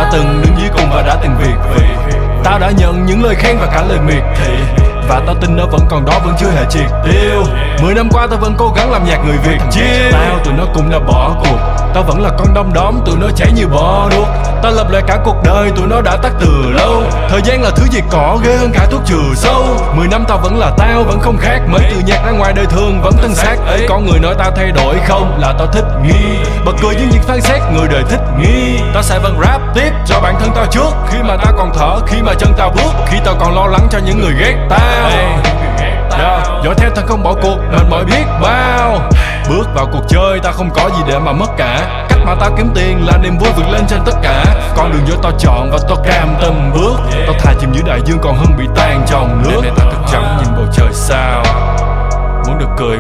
đã từng đứng dưới cùng và đã từng việt vị. Tao đã nhận những lời khen và cả lời miệt thị, và tao tin nó vẫn còn đó, vẫn chưa hề triệt tiêu. 10 năm qua tao vẫn cố gắng làm nhạc người Việt chiêu. Tao tụi nó cũng đã bỏ cuộc, tao vẫn là con đom đóm, tụi nó cháy như bò đuốc. Tao lập lại cả cuộc đời, tụi nó đã tắt từ lâu. Thời gian là thứ diệt cỏ ghê hơn cả thuốc trừ sâu. 10 năm tao vẫn là tao, vẫn không khác mấy. Từ nhạc ra ngoài đời thường vẫn tân xác ấy. Có người nói tao thay đổi không, là tao thích nghi. Bật cười những phán xét người đời thích nghi. Tao sẽ vẫn rap tiếp cho bản thân tao trước, khi mà tao còn thở, khi mà chân tao bước, khi tao còn lo lắng cho những người ghét tao. Dõi theo thằng không bỏ cuộc, mệt mỏi biết bao. Bước vào cuộc chơi tao không có gì để mà mất cả. Cách mà tao kiếm tiền là niềm vui vượt lên trên tất cả. Con đường vô tao chọn và tao cam tâm bước. Tao thà chìm dưới đại dương còn hơn bị tan trong nước. Đêm nay tao thức trắng nhìn bầu trời sao. Muốn được cười